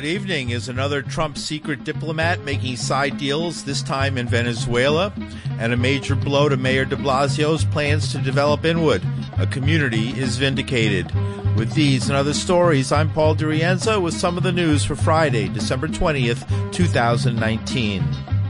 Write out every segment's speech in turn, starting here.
Good evening. Is another Trump secret diplomat making side deals, this time in Venezuela? And a major blow to Mayor de Blasio's plans to develop Inwood. A community is vindicated. With these and other stories, I'm Paul DiRienzo with some of the news for Friday, December 20th, 2019.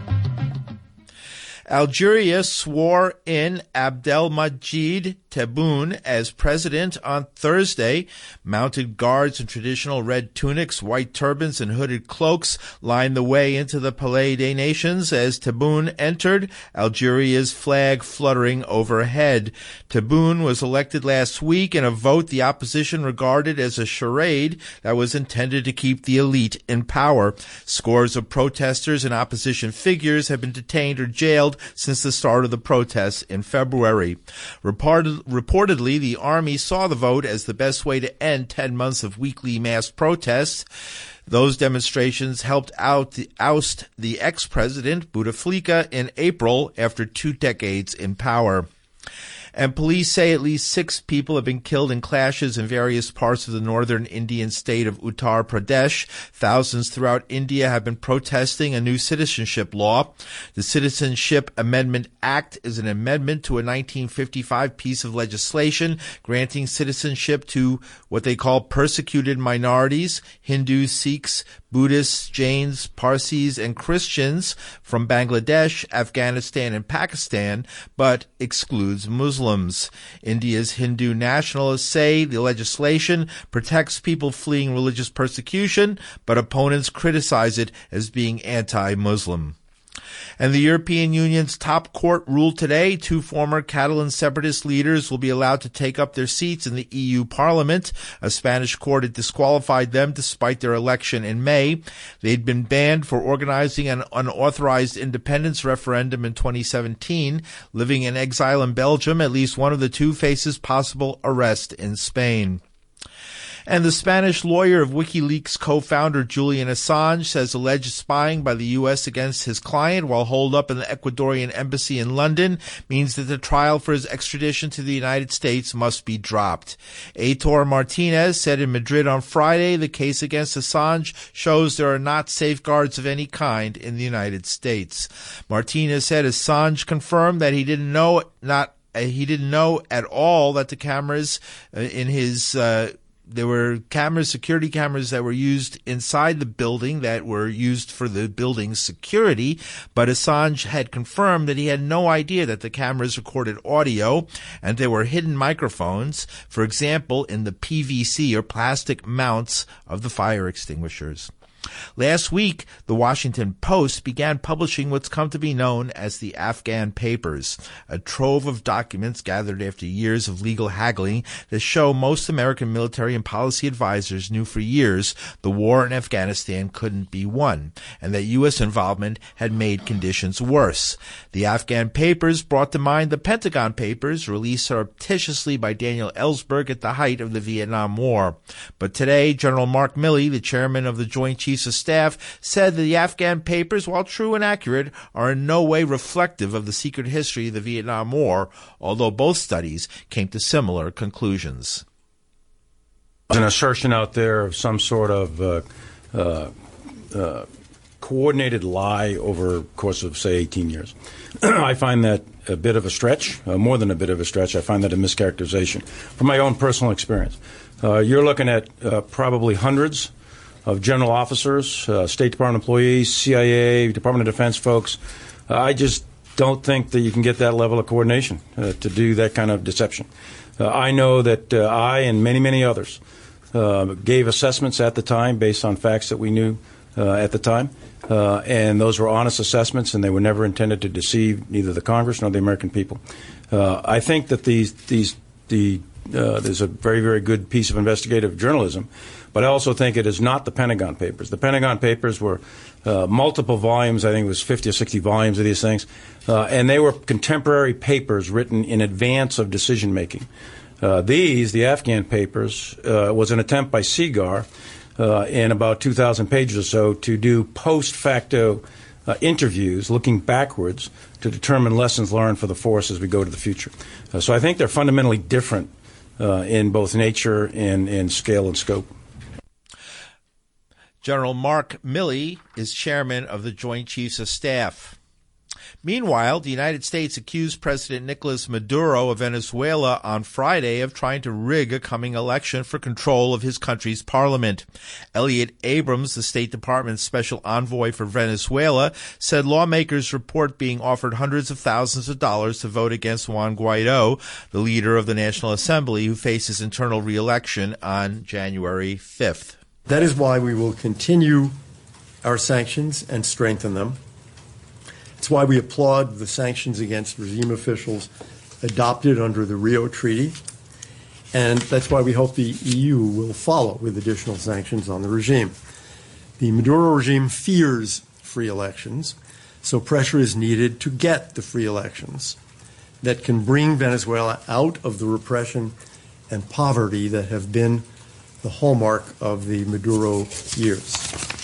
Algeria swore in Abdelmadjid Tebboune as president on Thursday. Mounted guards in traditional red tunics, white turbans, and hooded cloaks lined the way into the Palais des Nations as Tebboune entered, Algeria's flag fluttering overhead. Tebboune was elected last week in a vote the opposition regarded as a charade that was intended to keep the elite in power. Scores of protesters and opposition figures have been detained or jailed since the start of the protests in February. Reportedly, the army saw the vote as the best way to end 10 months of weekly mass protests. Those demonstrations helped oust the ex-president Bouteflika in April after 2 decades in power. And police say at least 6 people have been killed in clashes in various parts of the northern Indian state of Uttar Pradesh. Thousands throughout India have been protesting a new citizenship law. The Citizenship Amendment Act is an amendment to a 1955 piece of legislation granting citizenship to what they call persecuted minorities, Hindus, Sikhs, Buddhists, Jains, Parsis, and Christians from Bangladesh, Afghanistan, and Pakistan, but excludes Muslims. India's Hindu nationalists say the legislation protects people fleeing religious persecution, but opponents criticize it as being anti-Muslim. And the European Union's top court ruled today 2 former Catalan separatist leaders will be allowed to take up their seats in the EU Parliament. A Spanish court had disqualified them despite their election in May. They'd been banned for organizing an unauthorized independence referendum in 2017. Living in exile in Belgium, at least one of the 2 faces possible arrest in Spain. And the Spanish lawyer of WikiLeaks co-founder Julian Assange says alleged spying by the U.S. against his client while holed up in the Ecuadorian embassy in London means that the trial for his extradition to the United States must be dropped. Aitor Martinez said in Madrid on Friday the case against Assange shows there are not safeguards of any kind in the United States. Martinez said Assange confirmed that he didn't know at all that the cameras in his there were security cameras that were used inside the building that were used for the building's security, but Assange had confirmed that he had no idea that the cameras recorded audio and there were hidden microphones, for example, in the PVC or plastic mounts of the fire extinguishers. Last week, the Washington Post began publishing what's come to be known as the Afghan Papers, a trove of documents gathered after years of legal haggling that show most American military and policy advisors knew for years the war in Afghanistan couldn't be won, and that U.S. involvement had made conditions worse. The Afghan Papers brought to mind the Pentagon Papers, released surreptitiously by Daniel Ellsberg at the height of the Vietnam War. But today, General Mark Milley, the chairman of the Joint Chiefs of Staff, said that the Afghan Papers, while true and accurate, are in no way reflective of the secret history of the Vietnam War, although both studies came to similar conclusions. There's an assertion out there of some sort of coordinated lie over the course of, say, 18 years. I find that a bit of a stretch, more than a bit of a stretch. I find that a mischaracterization from my own personal experience. You're looking at probably hundreds of general officers, State Department employees, CIA, Department of Defense folks. I just don't think that you can get that level of coordination to do that kind of deception. I know that I and many, many others gave assessments at the time based on facts that we knew at the time, and those were honest assessments, and they were never intended to deceive neither the Congress nor the American people. I think that there's a very, very good piece of investigative journalism, but I also think it is not the Pentagon Papers. The Pentagon Papers were multiple volumes. I think it was 50 or 60 volumes of these things. And they were contemporary papers written in advance of decision-making. The Afghan Papers, was an attempt by SIGAR in about 2,000 pages or so to do post-facto interviews looking backwards to determine lessons learned for the force as we go to the future. So I think they're fundamentally different in both nature and scale and scope. General Mark Milley is chairman of the Joint Chiefs of Staff. Meanwhile, the United States accused President Nicolas Maduro of Venezuela on Friday of trying to rig a coming election for control of his country's parliament. Elliot Abrams, the State Department's special envoy for Venezuela, said lawmakers report being offered hundreds of thousands of dollars to vote against Juan Guaido, the leader of the National Assembly, who faces internal re-election on January 5th. That is why we will continue our sanctions and strengthen them. It's why we applaud the sanctions against regime officials adopted under the Rio Treaty, and that's why we hope the EU will follow with additional sanctions on the regime. The Maduro regime fears free elections, so pressure is needed to get the free elections that can bring Venezuela out of the repression and poverty that have been the hallmark of the Maduro years.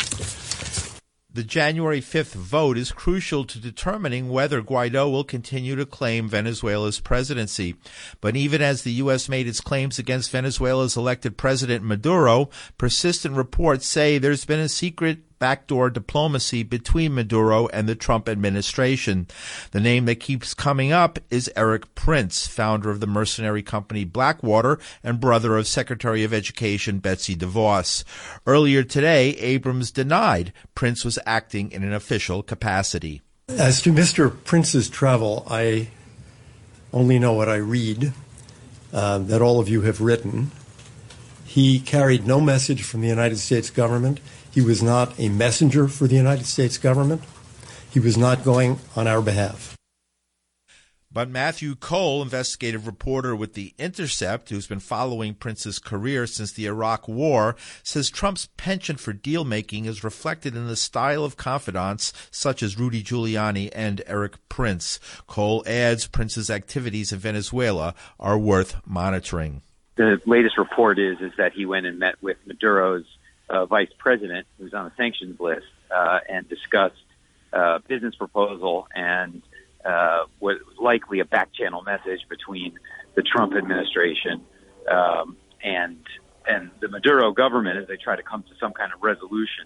The January 5th vote is crucial to determining whether Guaido will continue to claim Venezuela's presidency. But even as the U.S. made its claims against Venezuela's elected president Maduro, persistent reports say there's been a secret backdoor diplomacy between Maduro and the Trump administration. The name that keeps coming up is Erik Prince, founder of the mercenary company Blackwater and brother of Secretary of Education Betsy DeVos. Earlier today, Abrams denied Prince was acting in an official capacity. As to Mr. Prince's travel, I only know what I read, that all of you have written. He carried no message from the United States government. He was not a messenger for the United States government. He was not going on our behalf. But Matthew Cole, investigative reporter with The Intercept, who's been following Prince's career since the Iraq War, says Trump's penchant for deal-making is reflected in the style of confidants such as Rudy Giuliani and Erik Prince. Cole adds Prince's activities in Venezuela are worth monitoring. The latest report is that he went and met with Maduro's vice president, who's on the sanctions list, and discussed business proposal and was likely a back-channel message between the Trump administration and the Maduro government as they try to come to some kind of resolution.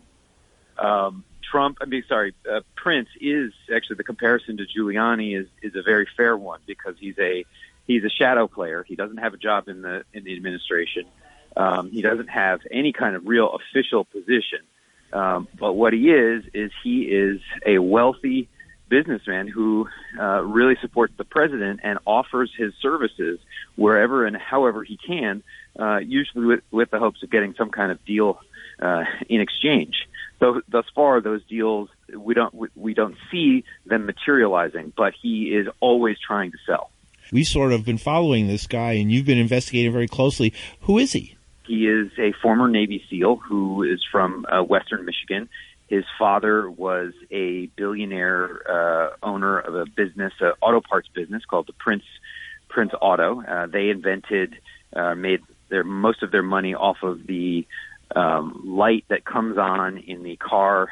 Prince is actually, the comparison to Giuliani is a very fair one because he's a shadow player. He doesn't have a job in the administration. He doesn't have any kind of real official position. But what he is a wealthy businessman who really supports the president and offers his services wherever and however he can, usually with the hopes of getting some kind of deal in exchange. So thus far, those deals, we don't see them materializing, but he is always trying to sell. We sort of been following this guy, and you've been investigating very closely. Who is he? He is a former Navy SEAL who is from Western Michigan. His father was a billionaire owner of a business, an auto parts business called the Prince Auto. They made most of their money off of the light that comes on in the car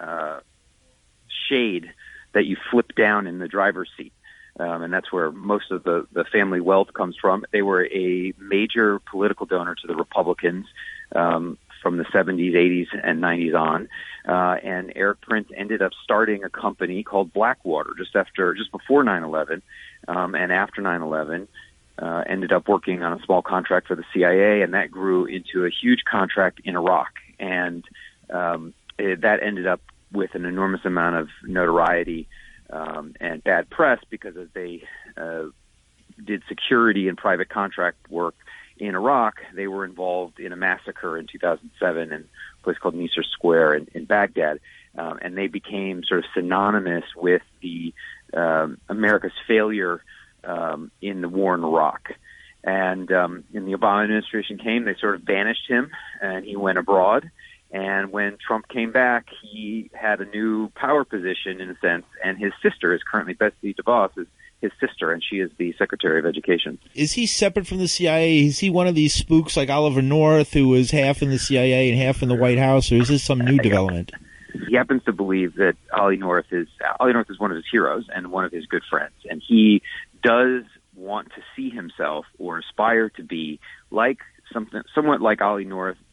shade that you flip down in the driver's seat. And that's where most of the family wealth comes from. They were a major political donor to the Republicans from the 70s, 80s, and 90s on. And Erik Prince ended up starting a company called Blackwater just before 9/11, and after 9/11. Ended up working on a small contract for the CIA, and that grew into a huge contract in Iraq. And that ended up with an enormous amount of notoriety and bad press because as they did security and private contract work in Iraq, they were involved in a massacre in 2007 in a place called Nisr Square in Baghdad. And they became sort of synonymous with the America's failure in the war in Iraq. And in the Obama administration came, they sort of banished him, and he went abroad. And when Trump came back, he had a new power position in a sense, and his sister is currently Betsy DeVos, is his sister, and she is the Secretary of Education. Is he separate from the CIA? Is he one of these spooks like Oliver North, who was half in the CIA and half in the White House, or is this some new development? He happens to believe that Ollie North is one of his heroes and one of his good friends, and he does want to see himself or aspire to be somewhat like Ollie North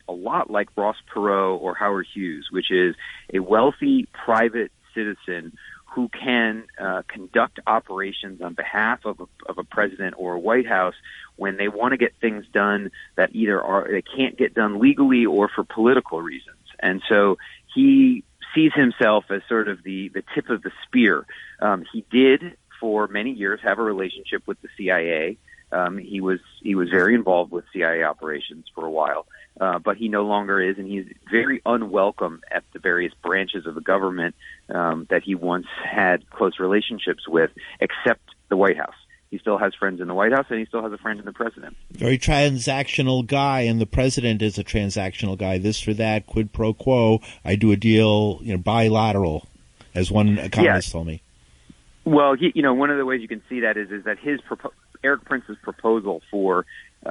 a lot like Ross Perot or Howard Hughes, which is a wealthy private citizen who can conduct operations on behalf of a president or a White House when they want to get things done that either they can't get done legally or for political reasons. And so he sees himself as sort of the tip of the spear. He did for many years have a relationship with the CIA. He was very involved with CIA operations for a while, but he no longer is, and he's very unwelcome at the various branches of the government that he once had close relationships with, except the White House. He still has friends in the White House, and he still has a friend in the president. Very transactional guy, and the president is a transactional guy. This for that, quid pro quo. I do a deal, bilateral, as one economist told me. Well, one of the ways you can see that is that Erik Prince's proposal for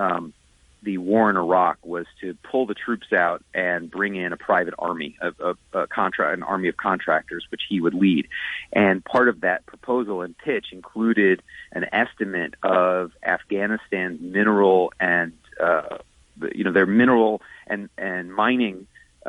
the war in Iraq was to pull the troops out and bring in a private army, an army of contractors, which he would lead. And part of that proposal and pitch included an estimate of Afghanistan's mineral and their mineral and mining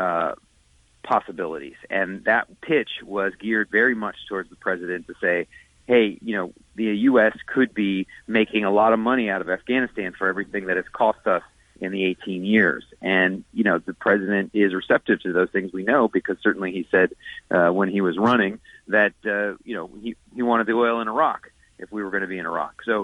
possibilities. And that pitch was geared very much towards the president to say, hey, the U.S. could be making a lot of money out of Afghanistan for everything that it's cost us in the 18 years. And, the president is receptive to those things, we know, because certainly he said when he was running that, he wanted the oil in Iraq if we were going to be in Iraq. So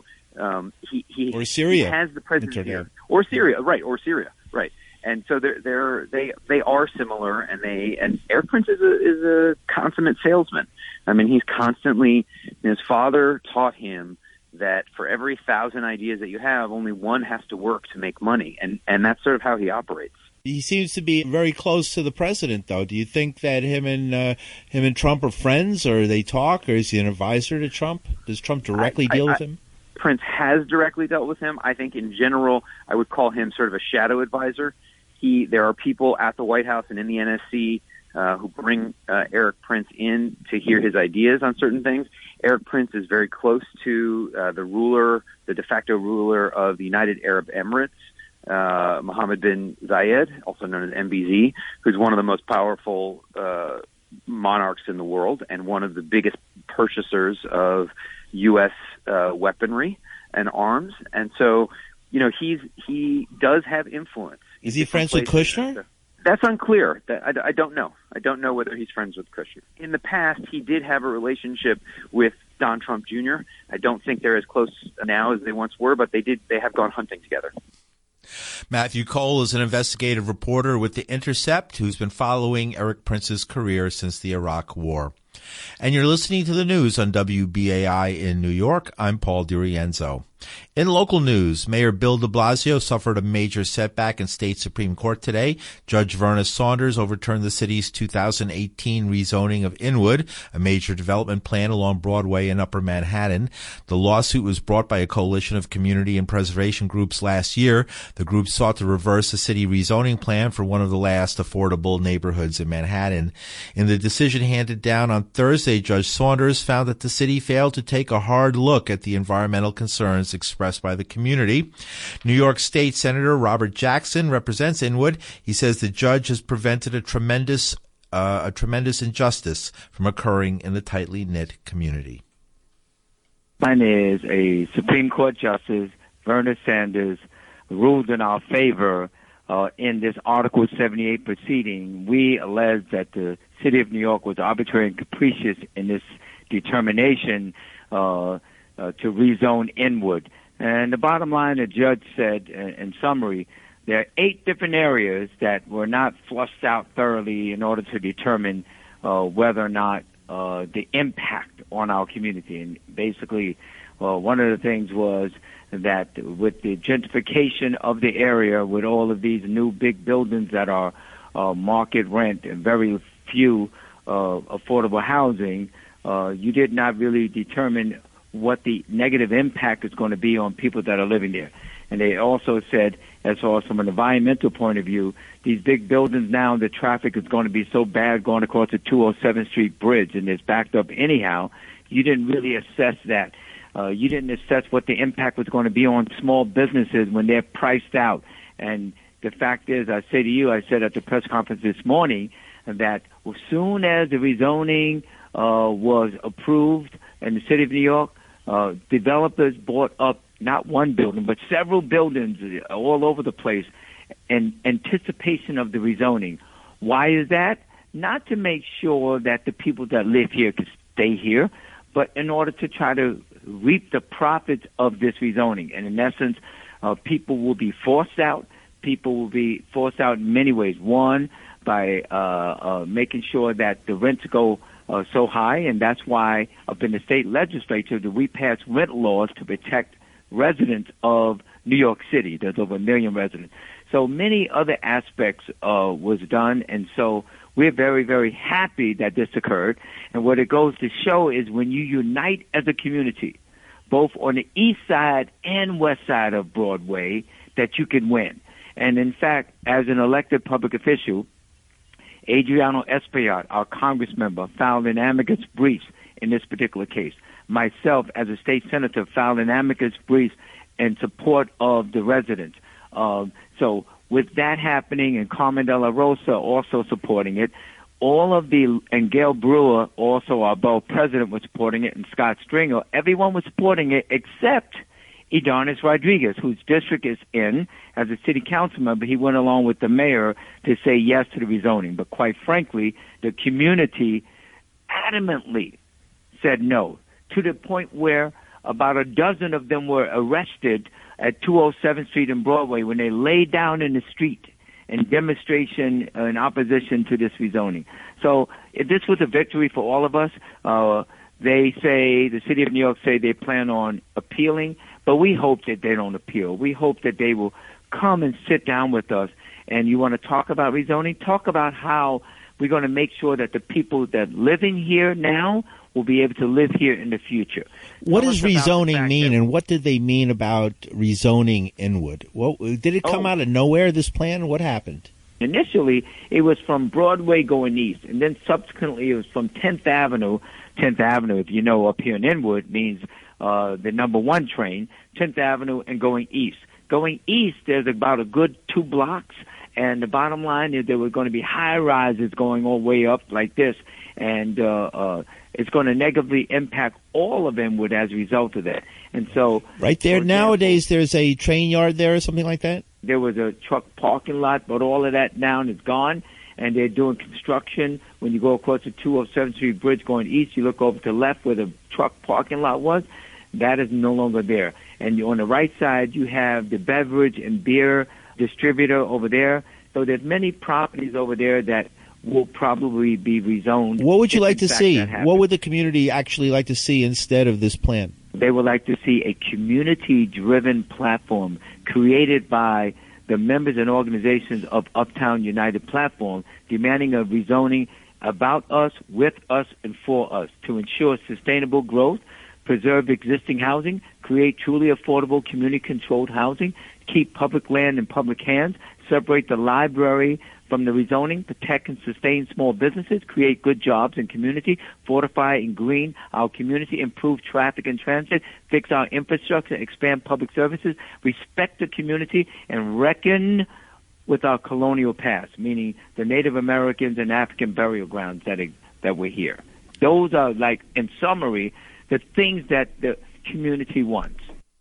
or Syria. He has the president here. Or Syria, right. And so they are similar, and Erik Prince is a consummate salesman. I mean, he's constantly. His father taught him that for every 1,000 ideas that you have, only one has to work to make money, and that's sort of how he operates. He seems to be very close to the president, though. Do you think that him and Trump are friends, or they talk, or is he an advisor to Trump? Does Trump directly deal with him? Prince has directly dealt with him. I think in general, I would call him sort of a shadow advisor. There are people at the White House and in the NSC who bring Erik Prince in to hear his ideas on certain things. Erik Prince is very close to the de facto ruler of the United Arab Emirates, Mohammed bin Zayed, also known as MBZ, who's one of the most powerful monarchs in the world and one of the biggest purchasers of U.S. Weaponry and arms. And so, he does have influence. Is he friends with Kushner? That's unclear. I don't know. I don't know whether he's friends with Kushner. In the past, he did have a relationship with Don Trump Jr. I don't think they're as close now as they once were, but they have gone hunting together. Matthew Cole is an investigative reporter with The Intercept who's been following Erik Prince's career since the Iraq War. And you're listening to the news on WBAI in New York. I'm Paul DiRienzo. In local news, Mayor Bill de Blasio suffered a major setback in state Supreme Court today. Judge Verna Saunders overturned the city's 2018 rezoning of Inwood, a major development plan along Broadway in Upper Manhattan. The lawsuit was brought by a coalition of community and preservation groups last year. The group sought to reverse the city rezoning plan for one of the last affordable neighborhoods in Manhattan. In the decision handed down on Thursday, Judge Saunders found that the city failed to take a hard look at the environmental concerns expressed by the community. New York State Senator Robert Jackson represents Inwood. He says the judge has prevented a tremendous injustice from occurring in the tightly knit community. Mine is a Supreme Court Justice, Verna Sanders, ruled in our favor in this Article 78 proceeding. We allege that the City of New York was arbitrary and capricious in this determination to rezone Inwood. And the bottom line, the judge said, in summary, there are 8 different areas that were not flushed out thoroughly in order to determine whether or not the impact on our community. And basically, one of the things was that with the gentrification of the area, with all of these new big buildings that are market rent and very few affordable housing, you did not really determine what the negative impact is going to be on people that are living there. And they also said, as far as from an environmental point of view, these big buildings now, the traffic is going to be so bad going across the 207th Street Bridge, and it's backed up anyhow. You didn't really assess that. You didn't assess what the impact was going to be on small businesses when they're priced out. And the fact is, I say to you, I said at the press conference this morning that as soon as the rezoning was approved in the city of New York, developers bought up not one building, but several buildings all over the place in anticipation of the rezoning. Why is that? Not to make sure that the people that live here can stay here, but in order to try to reap the profits of this rezoning. And in essence, people will be forced out. People will be forced out in many ways. One, by making sure that the rents go so high, and that's why up in the state legislature that we pass rent laws to protect residents of New York City. There's over 1 million residents. So many other aspects was done, and so we're very, very happy that this occurred. And what it goes to show is when you unite as a community, both on the east side and west side of Broadway, that you can win. And in fact, as an elected public official, Adriano Espaillat, our Congress member, filed an amicus brief in this particular case. Myself, as a state senator, filed an amicus brief in support of the residents. So with that happening, and Carmen de la Rosa also supporting it, and Gail Brewer, also our borough president, was supporting it, and Scott Stringer, everyone was supporting it except Edanis Rodriguez, whose district is in as a city council member. He went along with the mayor to say yes to the rezoning. But quite frankly, the community adamantly said no, to the point where about a dozen of them were arrested at 207th Street and Broadway when they laid down in the street in demonstration in opposition to this rezoning. So this was a victory for all of us. They say, the city of New York say they plan on appealing, but we hope that they don't appeal. We hope that they will come and sit down with us. And you want to talk about rezoning? Talk about how we're going to make sure that the people that live in here now will be able to live here in the future. What does rezoning mean, and what did they mean about rezoning Inwood? Did it come out of nowhere, this plan? What happened? Initially, it was from Broadway going east, and then subsequently it was from 10th Avenue. 10th Avenue, if you know, up here in Inwood, means the number 1 train, 10th Avenue, and going east. Going east, there's about a good 2 blocks, and the bottom line is there were going to be high-rises going all the way up like this, and it's going to negatively impact all of Inwood as a result of that. And so, right there, nowadays, there's a train yard there or something like that? There was a truck parking lot, but all of that now is gone, and they're doing construction. When you go across the 207th Street Bridge going east, you look over to the left where the truck parking lot was. That is no longer there. And on the right side, you have the beverage and beer distributor over there. So there's many properties over there that will probably be rezoned. What would you like to see? What would the community actually like to see instead of this plan? They would like to see a community-driven platform created by the members and organizations of Uptown United Platform, demanding a rezoning about us, with us, and for us to ensure sustainable growth, preserve existing housing, create truly affordable community-controlled housing, keep public land in public hands, separate the library from the rezoning, protect and sustain small businesses, create good jobs in community, fortify and green our community, improve traffic and transit, fix our infrastructure, expand public services, respect the community, and reckon with our colonial past, meaning the Native Americans and African burial grounds that were here. Those are, like, in summary, the things that the community wants.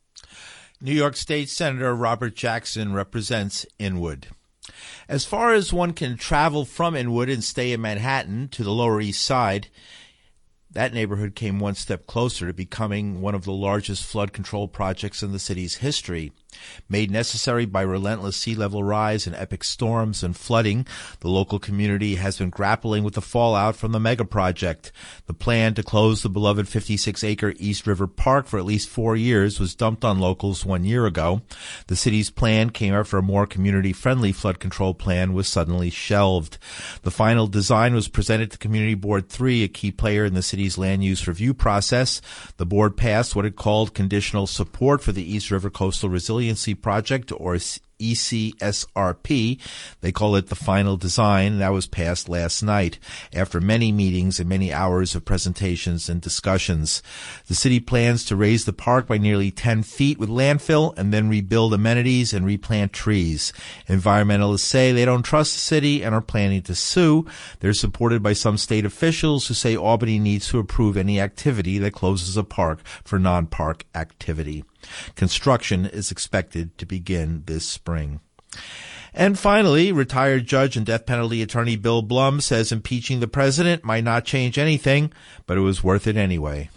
New York State Senator Robert Jackson represents Inwood. As far as one can travel from Inwood and stay in Manhattan to the Lower East Side, that neighborhood came one step closer to becoming one of the largest flood control projects in the city's history. Made necessary by relentless sea level rise and epic storms and flooding, the local community has been grappling with the fallout from the mega project. The plan to close the beloved 56-acre East River Park for at least 4 years was dumped on locals 1 year ago. The city's plan came after a more community-friendly flood control plan was suddenly shelved. The final design was presented to Community Board 3, a key player in the city's land use review process. The board passed what it called conditional support for the East River Coastal Resiliency Project, or ECSRP. They call it the final design. That was passed last night after many meetings and many hours of presentations and discussions. The city plans to raise the park by nearly 10 feet with landfill and then rebuild amenities and replant trees. Environmentalists say they don't trust the city and are planning to sue. They're supported by some state officials who say Albany needs to approve any activity that closes a park for non-park activity. Construction is expected to begin this spring. And finally, retired judge and death penalty attorney Bill Blum says impeaching the president might not change anything, but it was worth it anyway.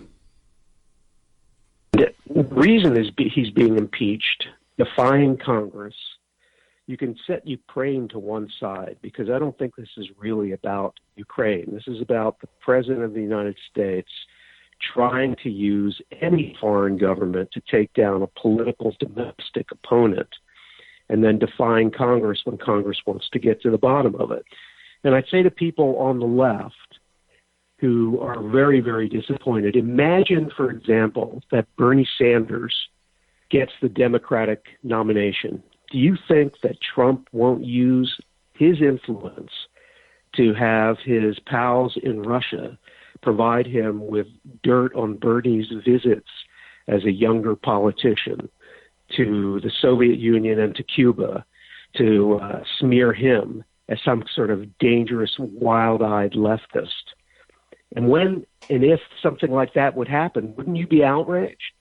The reason is he's being impeached, defying Congress. You can set Ukraine to one side because I don't think this is really about Ukraine. This is about the President of the United States trying to use any foreign government to take down a political domestic opponent and then defying Congress when Congress wants to get to the bottom of it. And I'd say to people on the left who are very, very disappointed, imagine, for example, that Bernie Sanders gets the Democratic nomination. Do you think that Trump won't use his influence to have his pals in Russia provide him with dirt on Bernie's visits as a younger politician to the Soviet Union and to Cuba to smear him as some sort of dangerous, wild-eyed leftist? And when and if something like that would happen, wouldn't you be outraged?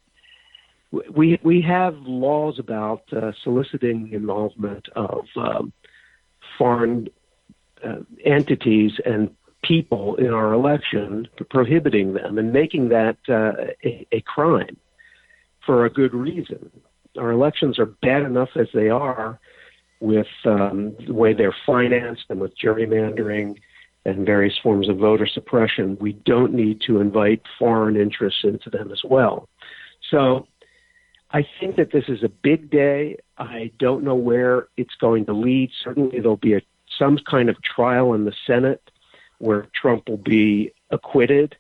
We have laws about soliciting involvement of foreign entities and people in our election, prohibiting them and making that a crime for a good reason. Our elections are bad enough as they are with the way they're financed and with gerrymandering and various forms of voter suppression. We don't need to invite foreign interests into them as well. So I think that this is a big day. I don't know where it's going to lead. Certainly there'll be some kind of trial in the Senate where Trump will be acquitted.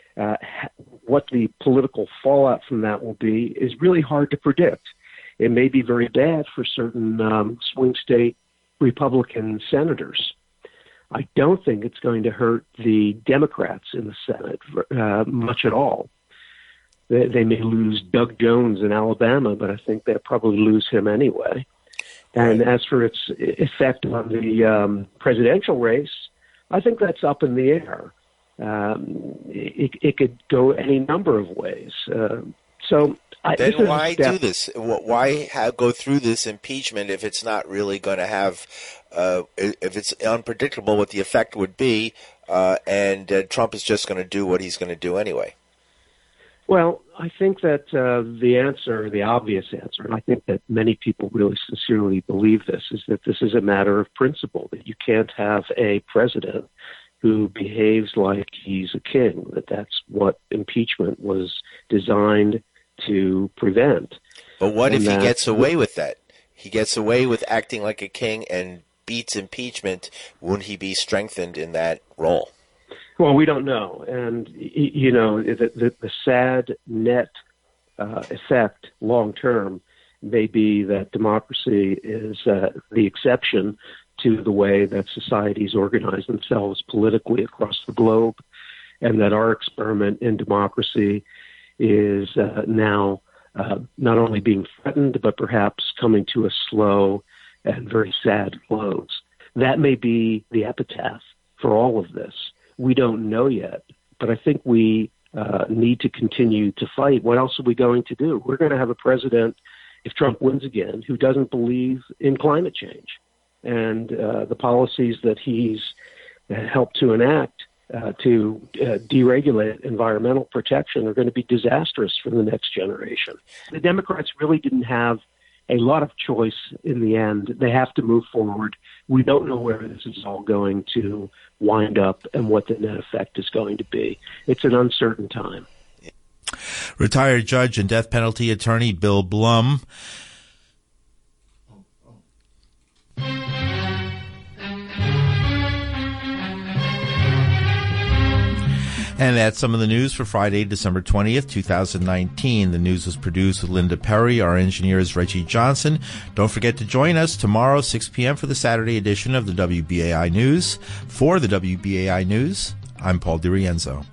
What the political fallout from that will be is really hard to predict. It may be very bad for certain swing state Republican senators. I don't think it's going to hurt the Democrats in the Senate much at all. They may lose Doug Jones in Alabama, but I think they'll probably lose him anyway. And as for its effect on the presidential race, I think that's up in the air. It could go any number of ways. Then why do this? Why go through this impeachment if it's not really going to have, if it's unpredictable what the effect would be, and Trump is just going to do what he's going to do anyway? Well, I think that the obvious answer, and I think that many people really sincerely believe this, is that this is a matter of principle, that you can't have a president who behaves like he's a king, that's what impeachment was designed to prevent. But what if he gets away with that? He gets away with acting like a king and beats impeachment. Wouldn't he be strengthened in that role? Well, we don't know. And, you know, the sad net effect long term may be that democracy is the exception to the way that societies organize themselves politically across the globe, and that our experiment in democracy is now not only being threatened, but perhaps coming to a slow and very sad close. That may be the epitaph for all of this. We don't know yet, but I think we need to continue to fight. What else are we going to do? We're going to have a president, if Trump wins again, who doesn't believe in climate change. And the policies that he's helped to enact to deregulate environmental protection are going to be disastrous for the next generation. The Democrats really didn't have a lot of choice in the end. They have to move forward. We don't know where this is all going to wind up and what the net effect is going to be. It's an uncertain time. Retired judge and death penalty attorney Bill Blum. And that's some of the news for Friday, December 20th, 2019. The news was produced with Linda Perry. Our engineer is Reggie Johnson. Don't forget to join us tomorrow, 6 p.m. for the Saturday edition of the WBAI News. For the WBAI News, I'm Paul DiRienzo.